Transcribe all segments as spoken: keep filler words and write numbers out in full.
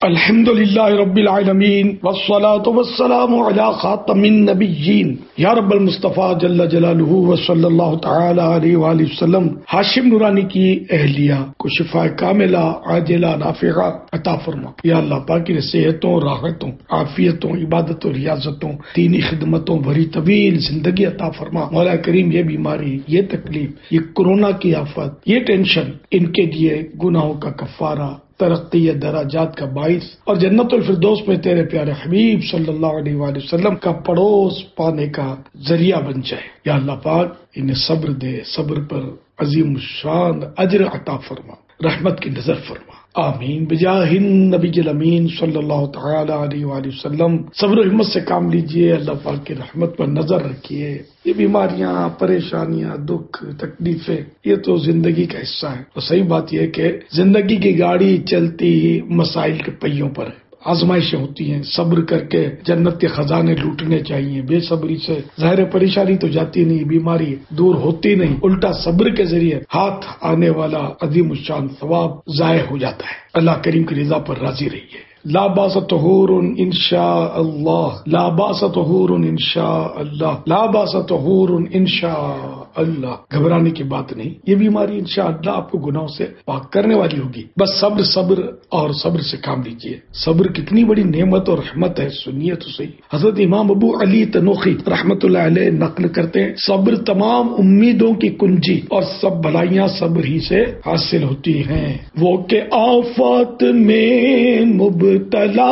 الحمد للہ رب العالمین والصلاة والسلام علی خاتم النبیین یا رب المصطفیٰ جل جلالہ وصلی اللہ تعالی علیہ وآلہ وسلم. ہاشم نورانی کی اہلیہ کو شفا کاملہ عاجلہ نافعہ عطا فرما. یا اللہ پاک کی صحتوں، راحتوں، عافیتوں، عبادتوں، ریاضتوں، دینی خدمتوں بھری طویل زندگی عطا فرما. مولا کریم یہ بیماری، یہ تکلیف، یہ کورونا کی آفت، یہ ٹینشن، ان کے لیے گناہوں کا کفارہ، ترقی دراجات کا باعث اور جنت الفردوس میں تیرے پیارے حبیب صلی اللہ علیہ وآلہ وسلم کا پڑوس پانے کا ذریعہ بن جائے. یا اللہ پاک انہیں صبر دے، صبر پر عظیم شان اجر عطا فرما، رحمت کی نظر فرما. آمین بجاہ النبی الامین صلی اللہ تعالی علیہ وآلہ وسلم. صبر و ہمت سے کام لیجئے، اللہ پاک کی رحمت پر نظر رکھیے. یہ بیماریاں، پریشانیاں، دکھ، تکلیفیں یہ تو زندگی کا حصہ ہے. اور صحیح بات یہ کہ زندگی کی گاڑی چلتی ہی مسائل کے پہیوں پر ہے. آزمائشیں ہوتی ہیں، صبر کر کے جنت کے خزانے لوٹنے چاہیے. بے صبری سے ظاہر پریشانی تو جاتی نہیں، بیماری دور ہوتی نہیں، الٹا صبر کے ذریعے ہاتھ آنے والا عظیم الشان ثواب ضائع ہو جاتا ہے. اللہ کریم کی رضا پر راضی رہیے. لا باس طہور انشاء اللہ، لا باس طہور انشاء اللہ، لا باس طہور انشاء اللہ. گھبرانے کی بات نہیں، یہ بیماری انشاءاللہ آپ کو گناہوں سے پاک کرنے والی ہوگی. بس صبر صبر اور صبر سے کام لیجیے. صبر کتنی بڑی نعمت اور رحمت ہے، سنیے تو صحیح. حضرت امام ابو علی تنوخی رحمت اللہ علیہ نقل کرتے ہیں، صبر تمام امیدوں کی کنجی اور سب بھلائیاں صبر ہی سے حاصل ہوتی ہیں. وہ کہ آفات میں مبتلا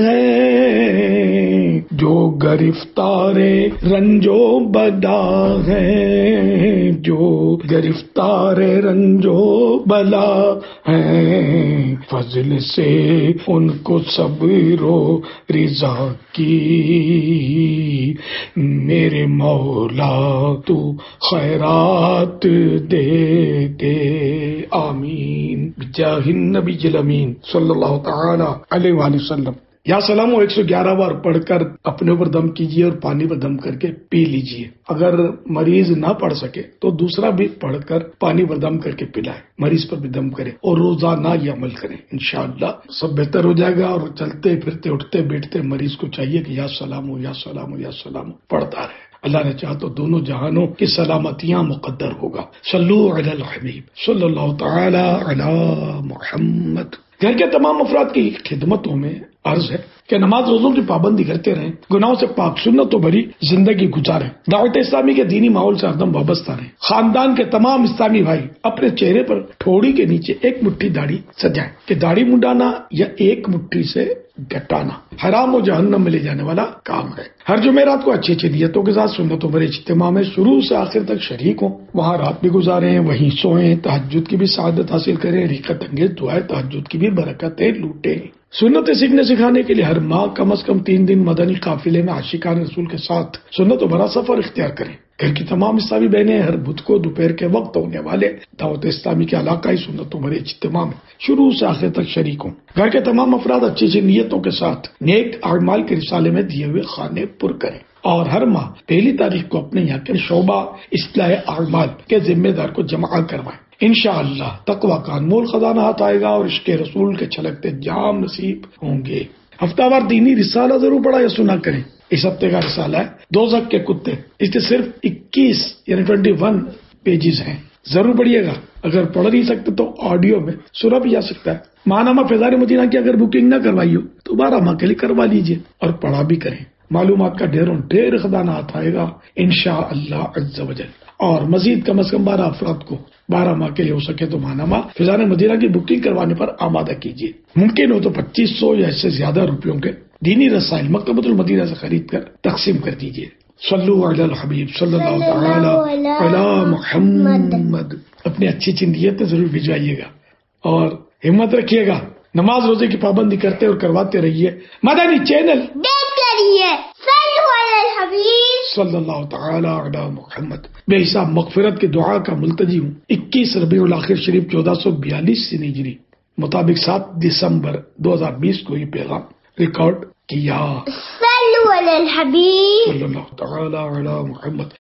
ہے جو گرفتار رنجو بلا ہے، جو گرفتار رنجو بلا ہے، فضل سے ان کو صبر و رضا کی، میرے مولا تو خیرات دے دے. آمین بجاہ النبی الامین صلی اللہ تعالی علیہ وآلہ وسلم. یا سلام ایک سو گیارہ بار پڑھ کر اپنے اوپر دم کیجیے اور پانی پر دم کر کے پی لیجیے. اگر مریض نہ پڑھ سکے تو دوسرا بھی پڑھ کر پانی پر دم کر کے پلائے، مریض پر بھی دم کرے اور روزانہ یہ عمل کریں. انشاءاللہ سب بہتر ہو جائے گا. اور چلتے پھرتے اٹھتے بیٹھتے مریض کو چاہیے کہ یا سلام ہو یا سلام ہو یا سلام ہو پڑھتا رہے. اللہ نے چاہا تو دونوں جہانوں کی سلامتیاں مقدر ہوگا. صلو علی الحبیب صلی اللہ تعالی علی محمد. گھر کے تمام افراد کی خدمتوں میں عرض ہے کہ نماز روزوں کی پابندی کرتے رہیں، گناہوں سے پاک سنتوں بھری زندگی گزاریں، دعوت اسلامی کے دینی ماحول سے ہردم وابستہ رہیں. خاندان کے تمام اسلامی بھائی اپنے چہرے پر ٹھوڑی کے نیچے ایک مٹھی داڑھی سجائیں کہ داڑھی منڈانا یا ایک مٹھی سے گٹانا حرام و جہنم میں لے جانے والا کام ہے. ہر جمعرات کو اچھی اچھی نیتوں کے ساتھ سنتوں بھرے اجتماع میں شروع سے آخر تک شریک ہوں. وہاں رات بھی گزاریں، وہیں سوئیں، تہجد کی بھی سعادت حاصل کریں، رحمت انگیز دعائیں تہجد کی بھی برکتیں لوٹیں. سنتیں سیکھنے سکھانے کے لیے ہر ماہ کم از کم تین دن مدنی قافلے میں عاشقان رسول کے ساتھ سنت و بھرا سفر اختیار کریں. گھر کی تمام اسلامی بہنیں ہر بدھ کو دوپہر کے وقت ہونے والے دعوت اسلامی کے علاقائی سنتوں بھرے اجتماع میں شروع سے آخر تک شریک ہوں. گھر کے تمام افراد اچھی اچھی نیتوں کے ساتھ نیک اعمال کے رسالے میں دیے ہوئے خانے پر کریں. اور ہر ماہ پہلی تاریخ کو اپنے یہاں کے شعبہ اصلاح اعمال کے ذمہ دار کو جمع کروائیں. انشاءاللہ تقویٰ کا انمول خزانہ ہاتھ آئے گا اور عشق رسول کے چھلکتے جام نصیب ہوں گے. ہفتہ وار دینی رسالہ ضرور پڑھا یا سنا کریں. اس ہفتے کا رسالہ ہے دوزخ کے کتے. اس کے صرف اکیس یعنی ٹوینٹی ون پیجز ہیں. ضرور پڑھیے گا. اگر پڑھ نہیں سکتے تو آڈیو میں سنا بھی جا سکتا ہے. ماہنامہ فیضان مدینہ کی اگر بکنگ نہ کروائی ہو تو بارہ ماہ کے لیے کروا لیجیے اور پڑھا بھی کریں. معلومات کا ڈھیروں ڈھیر خزانہ ہاتھ آئے گا انشاءاللہ عز و جل. اور مزید کم از کم بارہ افراد کو بارہ ماہ کے لیے ہو سکے تو ماہنامہ فیضان مدینہ کی بکنگ کروانے پر آمادہ کیجیے. ممکن ہو تو پچیس سو یا اس سے زیادہ روپیوں کے دینی رسائل مکتبۃ المدینہ سے خرید کر تقسیم کر دیجیے. صلو علی الحبیب صلی اللہ تعالی علی محمد. اپنی اچھی اچھی نیتیں ضرور بھجوائیے گا اور ہمت رکھیے گا. نماز روزے کی پابندی کرتے اور کرواتے رہیے. مدنی چینل دیکھتے رہیے. صلو علی الحبیب صلی اللہ تعالی علی محمد. بے حساب مغفرت کی دعا کا ملتجی ہوں. اکیس ربیع الاخر شریف چودہ سو بیالیس سے ہجری مطابق سات دسمبر دو ہزار بیس کو یہ پیغام ریکارڈ کیا. صلو علی الحبیب صلی اللہ تعالی علی محمد.